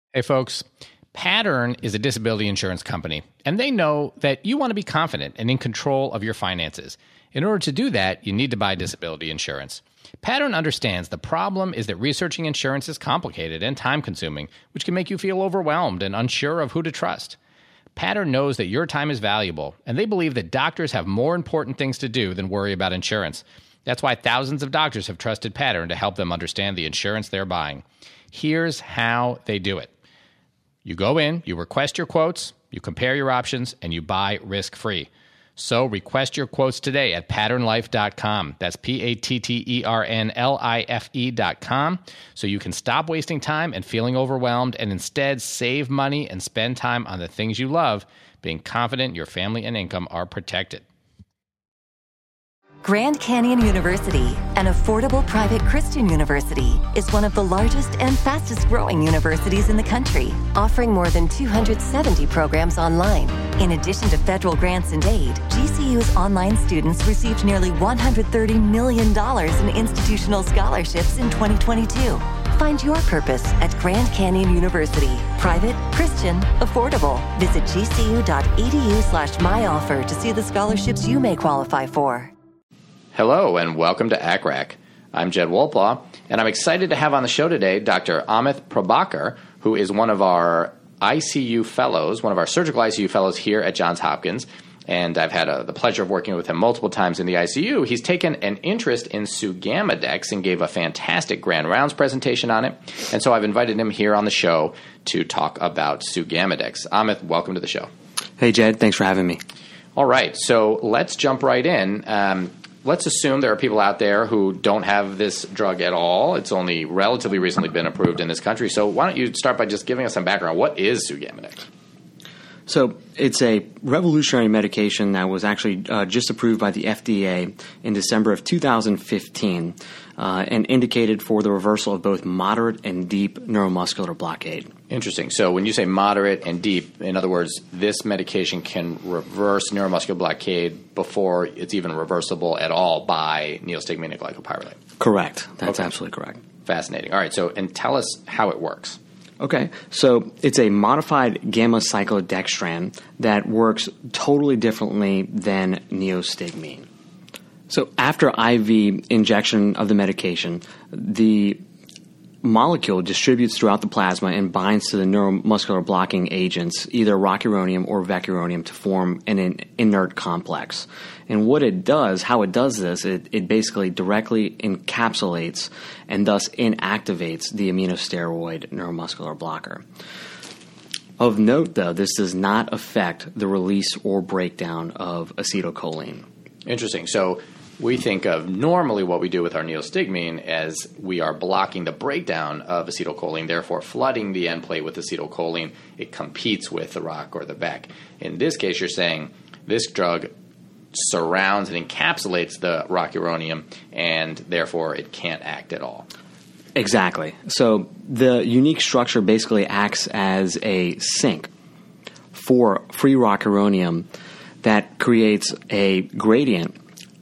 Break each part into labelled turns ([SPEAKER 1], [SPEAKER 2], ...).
[SPEAKER 1] Hey, folks. Pattern is a disability insurance company, and they know that you want to be confident and in control of your finances. In order to do that, you need to buy disability insurance. Pattern understands the problem is that researching insurance is complicated and time-consuming, which can make you feel overwhelmed and unsure of who to trust. Pattern knows that your time is valuable, and they believe that doctors have more important things to do than worry about insurance. That's why thousands of doctors have trusted Pattern to help them understand the insurance they're buying. Here's how they do it. You go in, you request your quotes, you compare your options, and you buy risk-free. So request your quotes today at patternlife.com. That's patternlife.com, so you can stop wasting time and feeling overwhelmed and instead save money and spend time on the things you love, being confident your family and income are protected.
[SPEAKER 2] Grand Canyon University, an affordable private Christian university, is one of the largest and fastest growing universities in the country, offering more than 270 programs online. In addition to federal grants and aid, GCU's online students received nearly $130 million in institutional scholarships in 2022. Find your purpose at Grand Canyon University. Private, Christian, affordable. Visit gcu.edu/myoffer to see the scholarships you may qualify for.
[SPEAKER 1] Hello, and welcome to ACRAC. I'm Jed Wolplaw, and I'm excited to have on the show today Dr. Amit Prabhakar, who is one of our ICU fellows, one of our surgical ICU fellows here at Johns Hopkins, and I've had the pleasure of working with him multiple times in the ICU. He's taken an interest in Sugammadex and gave a fantastic Grand Rounds presentation on it, and so I've invited him here on the show to talk about Sugammadex. Amit, welcome to the show.
[SPEAKER 3] Hey, Jed. Thanks for having me.
[SPEAKER 1] All right, so let's jump right in. Let's assume there are people out there who don't have this drug at all. It's only relatively recently been approved in this country. So why don't you start by just giving us some background. What is Sugammadex?
[SPEAKER 3] So it's a revolutionary medication that was actually just approved by the FDA in December of 2015 and indicated for the reversal of both moderate and deep neuromuscular blockade.
[SPEAKER 1] Interesting. So when you say moderate and deep, in other words, this medication can reverse neuromuscular blockade before it's even reversible at all by neostigmine and glycopyrrolate.
[SPEAKER 3] Correct. That's absolutely correct.
[SPEAKER 1] Fascinating. All right. So, and tell us how it works.
[SPEAKER 3] Okay, so it's a modified gamma-cyclodextran that works totally differently than neostigmine. So after IV injection of the medication, the molecule distributes throughout the plasma and binds to the neuromuscular blocking agents, either rocuronium or vecuronium, to form an inert complex. And what it does, how it does this, it basically directly encapsulates and thus inactivates the aminosteroid neuromuscular blocker. Of note, though, this does not affect the release or breakdown of acetylcholine.
[SPEAKER 1] Interesting. So we think of normally what we do with our neostigmine as we are blocking the breakdown of acetylcholine, therefore flooding the end plate with acetylcholine. It competes with the rock or the VEC. In this case, you're saying this drug surrounds and encapsulates the rocuronium, and therefore it can't act at all.
[SPEAKER 3] Exactly. So the unique structure basically acts as a sink for free rocuronium that creates a gradient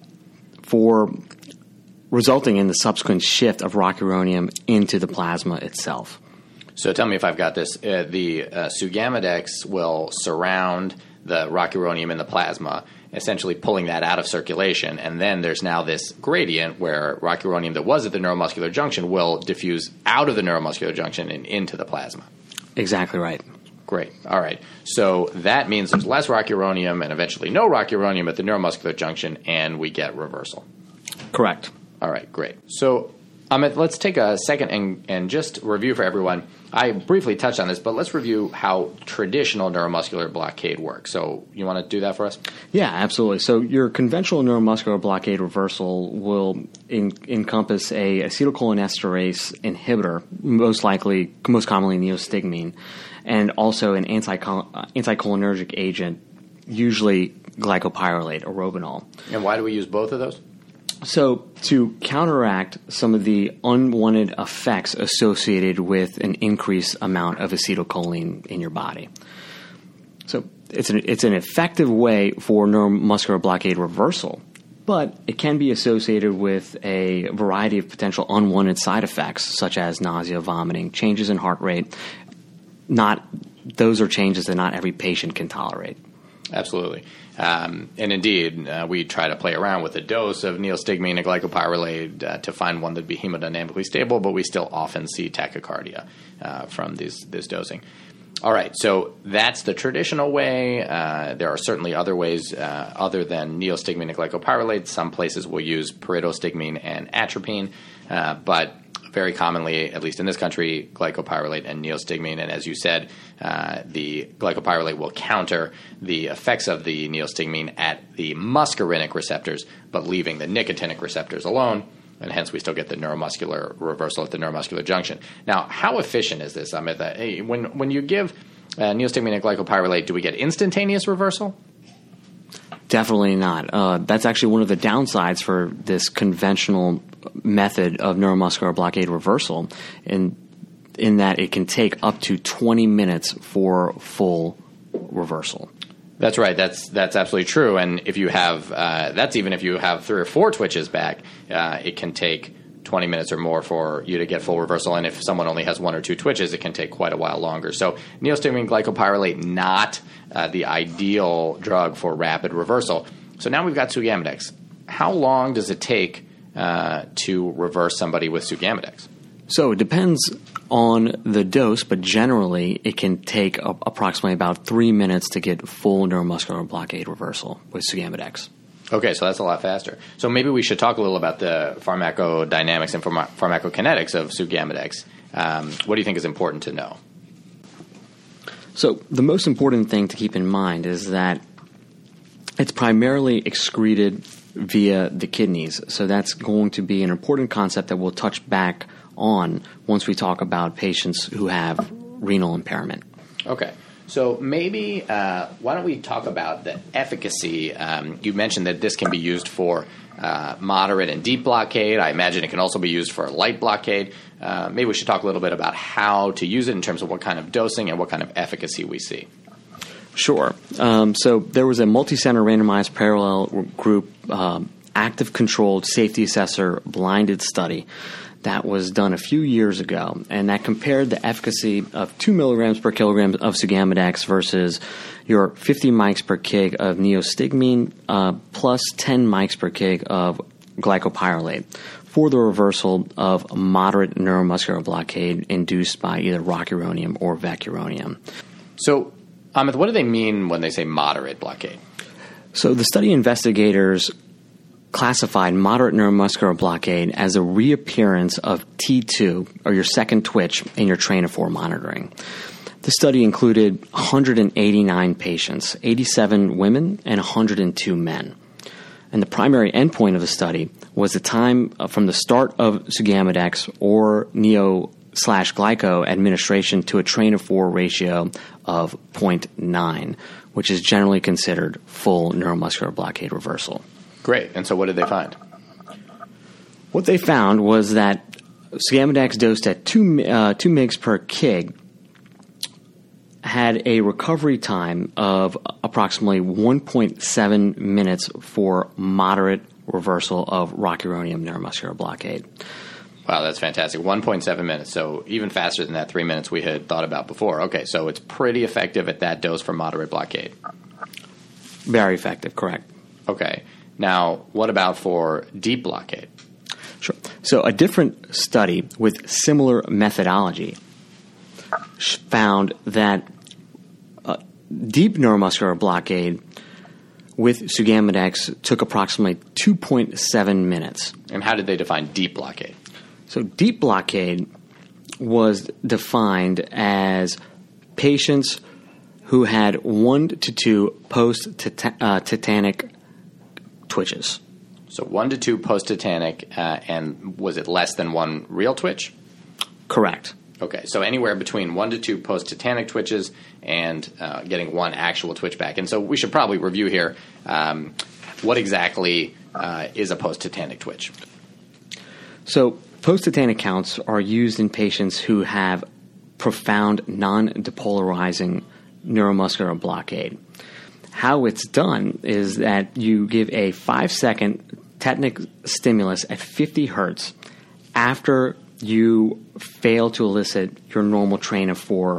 [SPEAKER 3] for resulting in the subsequent shift of rocuronium into the plasma itself.
[SPEAKER 1] So tell me if I've got this. The Sugammadex will surround the rocuronium in the plasma, essentially pulling that out of circulation, and then there's now this gradient where rocuronium that was at the neuromuscular junction will diffuse out of the neuromuscular junction and into the plasma.
[SPEAKER 3] Exactly right.
[SPEAKER 1] Great. All right. So that means there's less rocuronium and eventually no rocuronium at the neuromuscular junction, and we get reversal.
[SPEAKER 3] Correct.
[SPEAKER 1] All right. Great. So, Amit, let's take a second and just review for everyone. I briefly touched on this, but let's review how traditional neuromuscular blockade works. So you want to do that for us? Yeah,
[SPEAKER 3] absolutely. So your conventional neuromuscular blockade reversal will encompass a acetylcholinesterase inhibitor, most commonly neostigmine, and also an anticholinergic agent, usually glycopyrrolate or Robenol.
[SPEAKER 1] And why do we use both of those?
[SPEAKER 3] So to counteract some of the unwanted effects associated with an increased amount of acetylcholine in your body. So it's an effective way for neuromuscular blockade reversal, but it can be associated with a variety of potential unwanted side effects, such as nausea, vomiting, changes in heart rate, those are changes that not every patient can tolerate.
[SPEAKER 1] Absolutely. And indeed, we try to play around with the dose of neostigmine and glycopyrrolate to find one that would be hemodynamically stable, but we still often see tachycardia from this dosing. All right, so that's the traditional way. There are certainly other ways other than neostigmine and glycopyrrolate. Some places will use pyridostigmine and atropine, but very commonly, at least in this country, glycopyrrolate and neostigmine. And as you said, the glycopyrrolate will counter the effects of the neostigmine at the muscarinic receptors, but leaving the nicotinic receptors alone. And hence, we still get the neuromuscular reversal at the neuromuscular junction. Now, how efficient is this? When you give neostigmine and glycopyrrolate, do we get instantaneous reversal?
[SPEAKER 3] Definitely not. That's actually one of the downsides for this conventional method of neuromuscular blockade reversal, in that it can take up to 20 minutes for full reversal.
[SPEAKER 1] That's right. That's absolutely true. And if you have that's even if you have 3 or 4 twitches back, it can take 20 minutes or more for you to get full reversal. And if someone only has 1 or 2 twitches, it can take quite a while longer. So neostigmine glycopyrrolate, not the ideal drug for rapid reversal. So now we've got Sugammadex. How long does it take to reverse somebody with Sugammadex?
[SPEAKER 3] So it depends on the dose, but generally it can take approximately about 3 minutes to get full neuromuscular blockade reversal with Sugammadex.
[SPEAKER 1] Okay, so that's a lot faster. So maybe we should talk a little about the pharmacodynamics and pharmacokinetics of Sugammadex. What do you think is important to know?
[SPEAKER 3] So the most important thing to keep in mind is that it's primarily excreted via the kidneys. So that's going to be an important concept that we'll touch back on once we talk about patients who have renal impairment.
[SPEAKER 1] Okay. So maybe why don't we talk about the efficacy? You mentioned that this can be used for moderate and deep blockade. I imagine it can also be used for light blockade. Maybe we should talk a little bit about how to use it in terms of what kind of dosing and what kind of efficacy we see.
[SPEAKER 3] Sure. So there was a multi-center randomized parallel group active controlled safety assessor blinded study that was done a few years ago, and that compared the efficacy of 2 milligrams per kilogram of Sugammadex versus your 50 mics per kg of neostigmine plus 10 mics per kg of glycopyrrolate for the reversal of moderate neuromuscular blockade induced by either rocuronium or vecuronium.
[SPEAKER 1] So, Amit, what do they mean when they say moderate blockade?
[SPEAKER 3] So the study investigators classified moderate neuromuscular blockade as a reappearance of T2, or your second twitch, in your train of 4 monitoring. The study included 189 patients, 87 women and 102 men. And the primary endpoint of the study was the time from the start of Sugammadex or neo/glyco administration to a train of 4 ratio of 0.9, which is generally considered full neuromuscular blockade reversal.
[SPEAKER 1] Great. And so what did they find?
[SPEAKER 3] What they found was that Sugammadex dosed at 2 mg per kg had a recovery time of approximately 1.7 minutes for moderate reversal of rocuronium neuromuscular blockade.
[SPEAKER 1] Wow, that's fantastic. 1.7 minutes, so even faster than that 3 minutes we had thought about before. Okay, so it's pretty effective at that dose for moderate blockade.
[SPEAKER 3] Very effective, correct.
[SPEAKER 1] Okay. Now, what about for deep blockade?
[SPEAKER 3] Sure. So a different study with similar methodology found that deep neuromuscular blockade with Sugammadex took approximately 2.7 minutes.
[SPEAKER 1] And how did they define deep blockade?
[SPEAKER 3] So deep blockade was defined as patients who had 1 to 2 post-tetanic twitches.
[SPEAKER 1] So 1 to 2 post-tetanic, and was it less than 1 real twitch?
[SPEAKER 3] Correct.
[SPEAKER 1] Okay, so anywhere between 1 to 2 post-tetanic twitches and getting 1 actual twitch back. And so we should probably review here what exactly is a post-tetanic twitch.
[SPEAKER 3] So post-tetanic counts are used in patients who have profound non-depolarizing neuromuscular blockade. How it's done is that you give a 5-second tetanic stimulus at 50 hertz after you fail to elicit your normal train of 4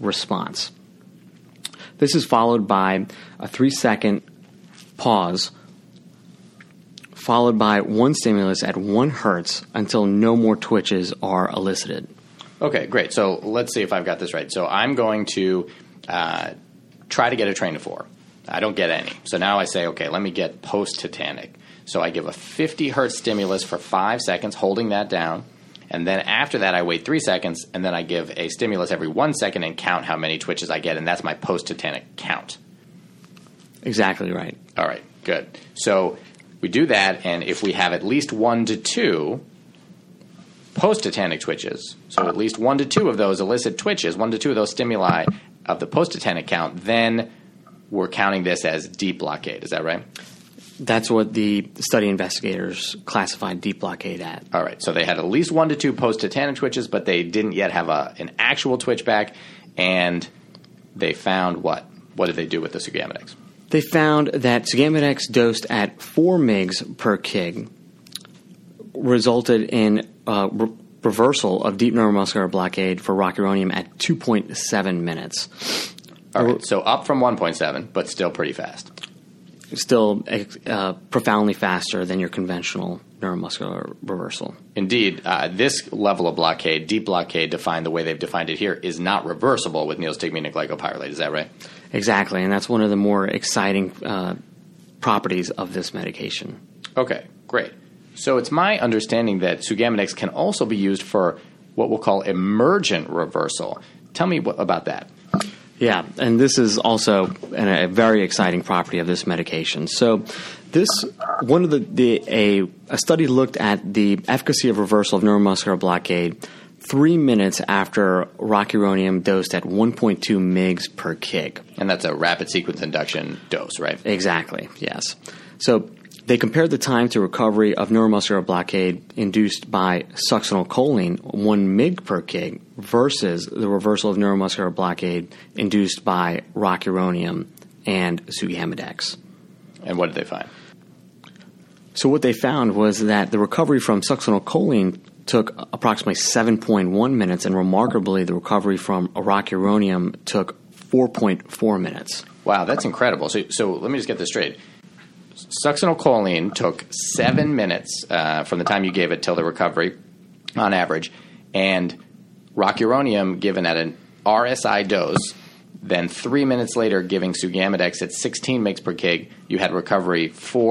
[SPEAKER 3] response. This is followed by a 3-second pause, followed by one stimulus at 1 hertz until no more twitches are elicited.
[SPEAKER 1] Okay, great. So let's see if I've got this right. So I'm going to try to get a train of 4. I don't get any. So now I say, okay, let me get post-tetanic. So I give a 50 hertz stimulus for 5 seconds, holding that down. And then after that, I wait 3 seconds, and then I give a stimulus every 1 second and count how many twitches I get, and that's my post-tetanic count.
[SPEAKER 3] Exactly right.
[SPEAKER 1] All right, good. So we do that, and if we have at least 1 to 2 post-tetanic twitches, so at least 1 to 2 of those elicit twitches, 1 to 2 of those stimuli of the post-tetanic count, then we're counting this as deep blockade. Is that right?
[SPEAKER 3] That's what the study investigators classified deep blockade at.
[SPEAKER 1] All right. So they had at least 1 to 2 post-tetanic twitches, but they didn't yet have an actual twitch back, and they found what? What did they do with the Sugammadex?
[SPEAKER 3] They found that Sugammadex dosed at 4 mg per kg resulted in reversal of deep neuromuscular blockade for rocuronium at 2.7 minutes.
[SPEAKER 1] All right. So up from 1.7, but still pretty fast.
[SPEAKER 3] Still profoundly faster than your conventional neuromuscular reversal.
[SPEAKER 1] Indeed, this level of blockade, deep blockade, defined the way they've defined it here, is not reversible with neostigmine glycopyrrolate. Is that right?
[SPEAKER 3] Exactly, and that's one of the more exciting properties of this medication.
[SPEAKER 1] Okay, great. So it's my understanding that Sugammadex can also be used for what we'll call emergent reversal. Tell me about that.
[SPEAKER 3] Yeah, and this is also a very exciting property of this medication. So, a study looked at the efficacy of reversal of neuromuscular blockade 3 minutes after rocuronium dosed at 1.2 mg per kg.
[SPEAKER 1] And that's a rapid sequence induction dose, right?
[SPEAKER 3] Exactly, yes. So they compared the time to recovery of neuromuscular blockade induced by succinylcholine, 1 mg per kg, versus the reversal of neuromuscular blockade induced by rocuronium and Sugammadex.
[SPEAKER 1] And what did they find?
[SPEAKER 3] So what they found was that the recovery from succinylcholine took approximately 7.1 minutes, and remarkably, the recovery from rocuronium took 4.4 minutes.
[SPEAKER 1] Wow, that's incredible. So let me just get this straight. Succinylcholine took 7 minutes from the time you gave it till the recovery, on average, and rocuronium given at an RSI dose, then 3 minutes later giving Sugammadex at 16 mg per kg, you had recovery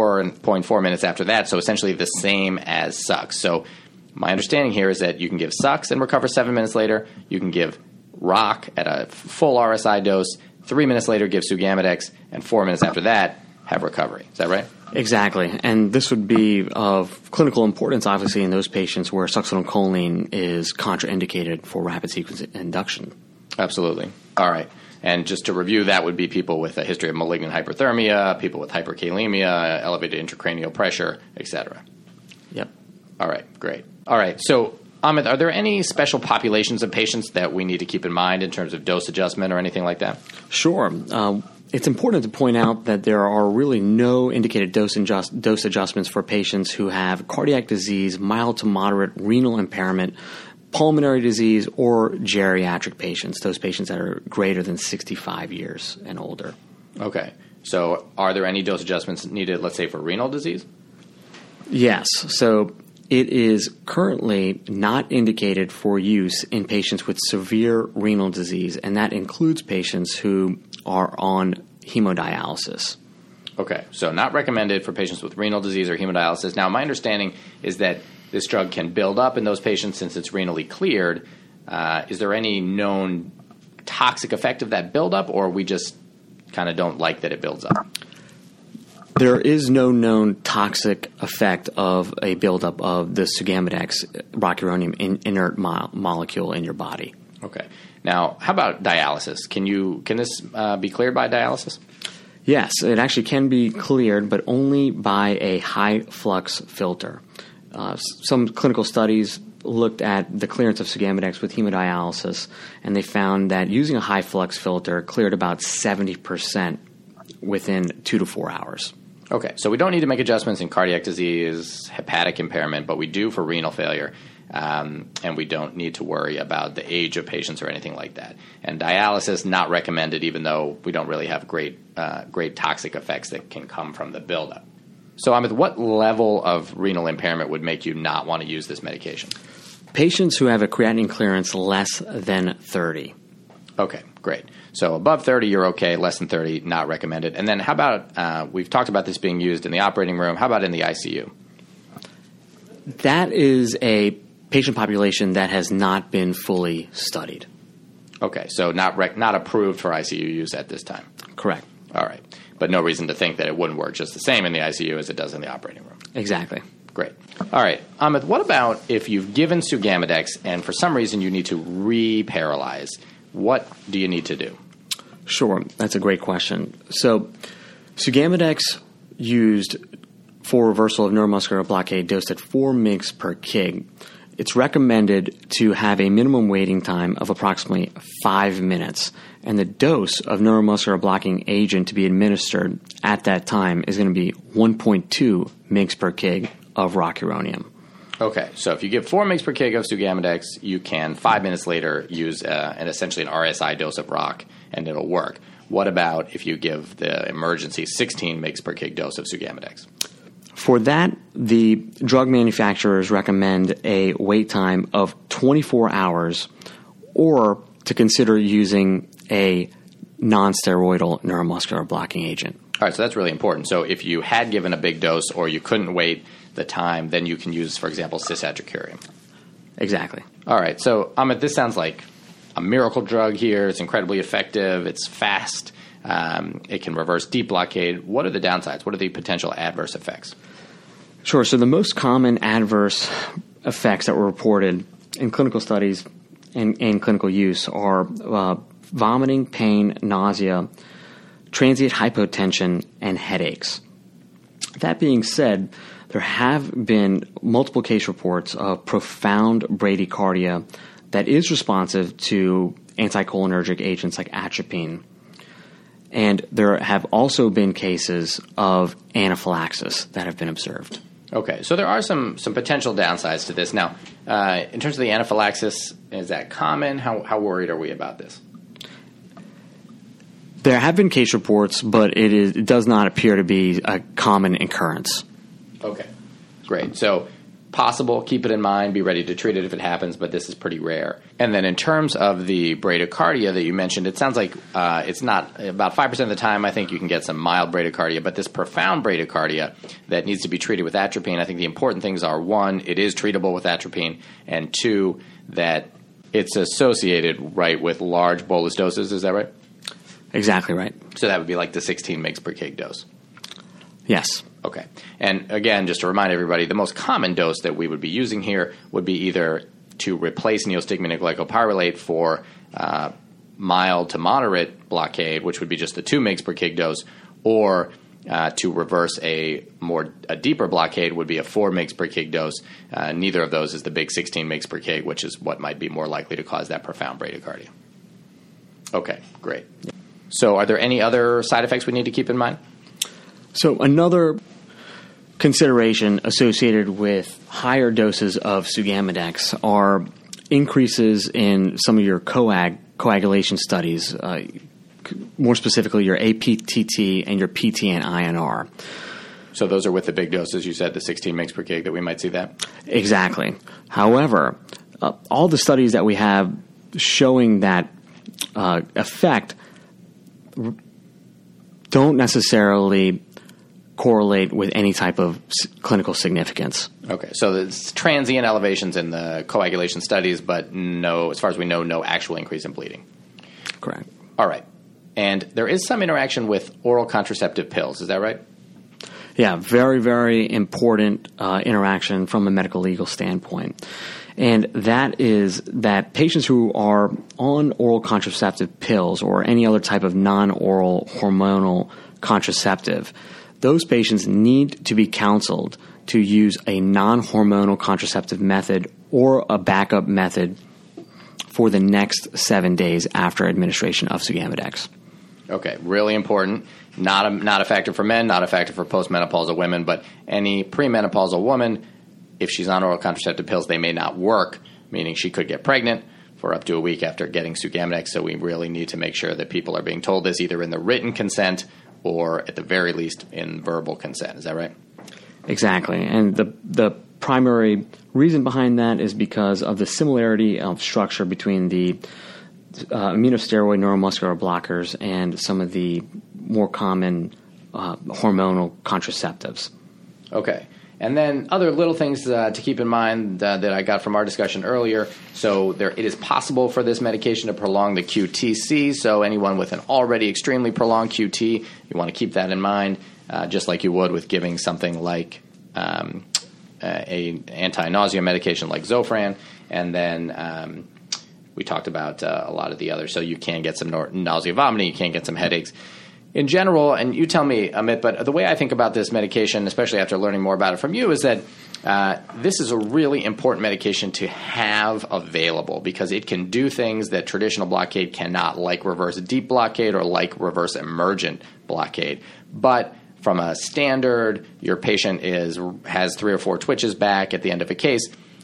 [SPEAKER 1] 4.4 minutes after that, so essentially the same as Sux. So my understanding here is that you can give Sux and recover 7 minutes later, you can give Roc at a full RSI dose, 3 minutes later give Sugammadex, and 4 minutes after that have recovery. Is that right?
[SPEAKER 3] Exactly. And this would be of clinical importance, obviously, in those patients where succinylcholine is contraindicated for rapid sequence induction.
[SPEAKER 1] Absolutely. All right. And just to review, that would be people with a history of malignant hyperthermia, people with hyperkalemia, elevated intracranial pressure, etc.
[SPEAKER 3] Yep.
[SPEAKER 1] All right. Great. All right. So, Amit, are there any special populations of patients that we need to keep in mind in terms of dose adjustment or anything like that?
[SPEAKER 3] Sure. It's important to point out that there are really no indicated dose adjustments for patients who have cardiac disease, mild to moderate renal impairment, pulmonary disease, or geriatric patients, those patients that are greater than 65 years and older.
[SPEAKER 1] Okay. So are there any dose adjustments needed, let's say, for renal disease?
[SPEAKER 3] Yes. So it is currently not indicated for use in patients with severe renal disease, and that includes patients who are on hemodialysis.
[SPEAKER 1] Okay, so not recommended for patients with renal disease or hemodialysis. Now, my understanding is that this drug can build up in those patients since it's renally cleared. Is there any known toxic effect of that buildup, or we just kind of don't like that it builds up?
[SPEAKER 3] There is no known toxic effect of a buildup of the Sugammadex rocuronium inert molecule in your body.
[SPEAKER 1] Okay. Now, how about dialysis? Can this be cleared by dialysis?
[SPEAKER 3] Yes, it actually can be cleared, but only by a high flux filter. Some clinical studies looked at the clearance of Sugammadex with hemodialysis, and they found that using a high flux filter cleared about 70% within 2 to 4 hours. Okay,
[SPEAKER 1] so we don't need to make adjustments in cardiac disease, hepatic impairment, but we do for renal failure. and we don't need to worry about the age of patients or anything like that. And dialysis, not recommended, even though we don't really have great toxic effects that can come from the buildup. So, Amit, what level of renal impairment would make you not want to use this medication?
[SPEAKER 3] Patients who have a creatinine clearance less than 30.
[SPEAKER 1] Okay, great. So above 30, you're okay. Less than 30, not recommended. And then how about, we've talked about this being used in the operating room. How about in the ICU?
[SPEAKER 3] That is a patient population that has not been fully studied.
[SPEAKER 1] Okay, so not approved for ICU use at this time.
[SPEAKER 3] Correct.
[SPEAKER 1] All right. But no reason to think that it wouldn't work just the same in the ICU as it does in the operating room.
[SPEAKER 3] Exactly.
[SPEAKER 1] Great. All right. Amit, what about if you've given Sugamidex and for some reason you need to re-paralyze? What do you need to do?
[SPEAKER 3] Sure. That's a great question. So Sugamidex used for reversal of neuromuscular blockade dosed at 4 mg per kg. It's recommended to have a minimum waiting time of approximately 5 minutes, and the dose of neuromuscular blocking agent to be administered at that time is going to be 1.2 mg per kg of rocuronium.
[SPEAKER 1] Okay, so if you give 4 mg per kg of Sugamidex, you can 5 minutes later use essentially an RSI dose of rock, and it'll work. What about if you give the emergency 16 mg per kg dose of Sugamidex?
[SPEAKER 3] For that, the drug manufacturers recommend a wait time of 24 hours or to consider using a non-steroidal neuromuscular blocking agent.
[SPEAKER 1] All right, so that's really important. So if you had given a big dose or you couldn't wait the time, then you can use, for example, cisatracurium.
[SPEAKER 3] Exactly.
[SPEAKER 1] All right, so Amit, this sounds like a miracle drug here. It's incredibly effective. It's fast. It can reverse deep blockade. What are the downsides? What are the potential adverse effects?
[SPEAKER 3] Sure. So the most common adverse effects that were reported in clinical studies and clinical use are vomiting, pain, nausea, transient hypotension, and headaches. That being said, there have been multiple case reports of profound bradycardia that is responsive to anticholinergic agents like atropine. And there have also been cases of anaphylaxis that have been observed.
[SPEAKER 1] Okay, so there are some potential downsides to this. Now, in terms of the anaphylaxis, is that common? How worried are we about this?
[SPEAKER 3] There have been case reports, but it does not appear to be a common occurrence.
[SPEAKER 1] Okay, great. So possible, keep it in mind, be ready to treat it if it happens, but this is pretty rare. And then in terms of the bradycardia that you mentioned, it sounds like it's not about 5% of the time. I think you can get some mild bradycardia, but this profound bradycardia that needs to be treated with atropine, I think the important things are, one, it is treatable with atropine, and two, that it's associated, right, with large bolus doses. Is that right?
[SPEAKER 3] Exactly right.
[SPEAKER 1] So that would be like the 16 mg per kg dose.
[SPEAKER 3] Yes.
[SPEAKER 1] Okay. And again, just to remind everybody, the most common dose that we would be using here would be either to replace neostigmine and glycopyrrolate for mild to moderate blockade, which would be just the 2 mg per kg dose, or to reverse a deeper blockade would be a 4 mg per kg dose. Neither of those is the big 16 mg per kg, which is what might be more likely to cause that profound bradycardia. Okay, great. So are there any other side effects we need to keep in mind?
[SPEAKER 3] So another consideration associated with higher doses of Sugamidex are increases in some of your coagulation studies, more specifically your APTT and your PTN-INR.
[SPEAKER 1] So those are with the big doses, you said, the 16 mg per kg, that we might see that?
[SPEAKER 3] Exactly. However, all the studies that we have showing that effect don't necessarily correlate with any type of clinical significance.
[SPEAKER 1] Okay, so it's transient elevations in the coagulation studies, but no, as far as we know, no actual increase in bleeding.
[SPEAKER 3] Correct.
[SPEAKER 1] All right. And there is some interaction with oral contraceptive pills, is that right?
[SPEAKER 3] Yeah, very, very important interaction from a medical legal standpoint. And that is that patients who are on oral contraceptive pills or any other type of non-oral hormonal contraceptive, those patients need to be counseled to use a non-hormonal contraceptive method or a backup method for the next 7 days after administration of Sugamidex.
[SPEAKER 1] Okay, really important. Not a factor for men, not a factor for postmenopausal women, but any premenopausal woman, if she's on oral contraceptive pills, they may not work, meaning she could get pregnant for up to a week after getting Sugammadex. So we really need to make sure that people are being told this either in the written consent or at the very least in verbal consent. Is that right?
[SPEAKER 3] Exactly. And the primary reason behind that is because of the similarity of structure between the immunosteroid neuromuscular blockers and some of the more common hormonal contraceptives.
[SPEAKER 1] Okay. And then other little things to keep in mind that I got from our discussion earlier. So it is possible for this medication to prolong the QTC. So anyone with an already extremely prolonged QT, you want to keep that in mind, just like you would with giving something like a anti-nausea medication like Zofran. And then we talked about a lot of the others. So you can get some nausea, vomiting. You can get some headaches. In general, and you tell me, Amit, but the way I think about this medication, especially after learning more about it from you, is that this is a really important medication to have available because it can do things that traditional blockade cannot, like reverse deep blockade or like reverse emergent blockade. But from a standard, your patient has 3 or 4 twitches back at the end of a case,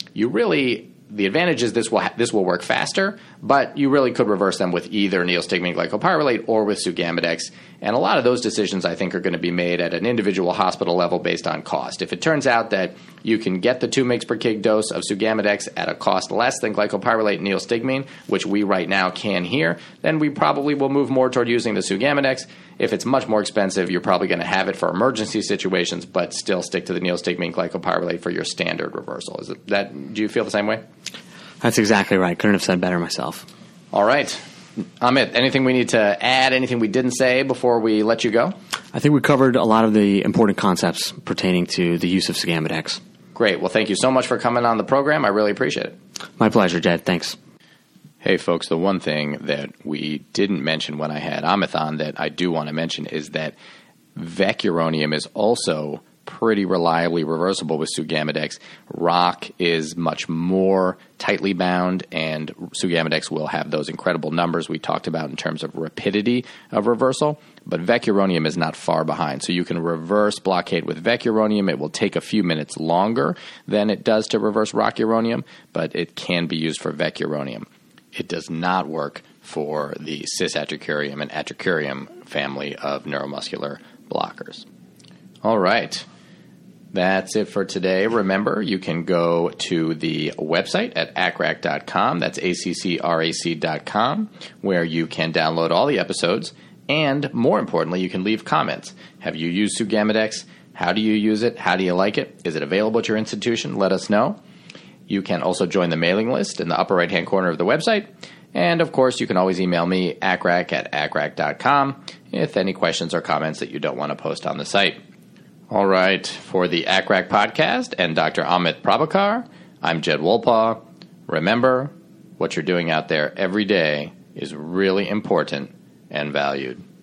[SPEAKER 1] the advantage is this will work faster, but you really could reverse them with either neostigmine glycopyrrolate or with Sugammadex. And a lot of those decisions, I think, are going to be made at an individual hospital level based on cost. If it turns out that you can get the 2 mg/kg dose of Sugammadex at a cost less than glycopyrrolate and neostigmine, which we right now can here, then we probably will move more toward using the Sugammadex. If it's much more expensive, you're probably going to have it for emergency situations, but still stick to the neostigmine glycopyrrolate for your standard reversal. Do you feel the same way?
[SPEAKER 3] That's exactly right. Couldn't have said better myself.
[SPEAKER 1] All right. Amit, anything we need to add, anything we didn't say before we let you go?
[SPEAKER 3] I think we covered a lot of the important concepts pertaining to the use of Sugammadex.
[SPEAKER 1] Great. Well, thank you so much for coming on the program. I really appreciate it.
[SPEAKER 3] My pleasure, Jed. Thanks.
[SPEAKER 1] Hey, folks, the one thing that we didn't mention when I had Amit on that I do want to mention is that vecuronium is also pretty reliably reversible with Sugammadex. ROC is much more tightly bound, and Sugammadex will have those incredible numbers we talked about in terms of rapidity of reversal, but vecuronium is not far behind. So you can reverse blockade with vecuronium. It will take a few minutes longer than it does to reverse rocuronium, but it can be used for vecuronium. It does not work for the cisatracurium and atracurium family of neuromuscular blockers. All right. That's it for today. Remember, you can go to the website at accrac.com. That's ACCRAC.com, where you can download all the episodes. And more importantly, you can leave comments. Have you used Sugammadex? How do you use it? How do you like it? Is it available at your institution? Let us know. You can also join the mailing list in the upper right-hand corner of the website. And, of course, you can always email me, accrac@accrac.com, with any questions or comments that you don't want to post on the site. All right. For the ACRAC podcast and Dr. Amit Prabhakar, I'm Jed Wolpaw. Remember, what you're doing out there every day is really important and valued.